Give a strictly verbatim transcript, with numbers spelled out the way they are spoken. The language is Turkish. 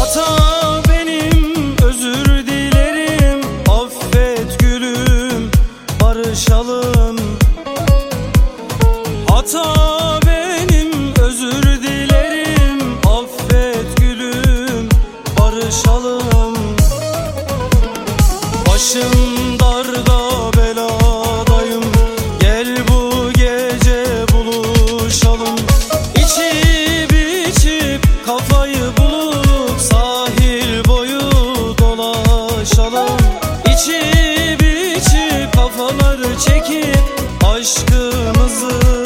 Hata benim, özür dilerim. Affet gülüm, barışalım. Hata benim, özür dilerim. Affet gülüm, barışalım. Başım darda, beladayım. Gel bu gece buluşalım. İçip içip kafayı bulup sahil boyu dolaşalım. İçip içip kafaları çekip aşkımızı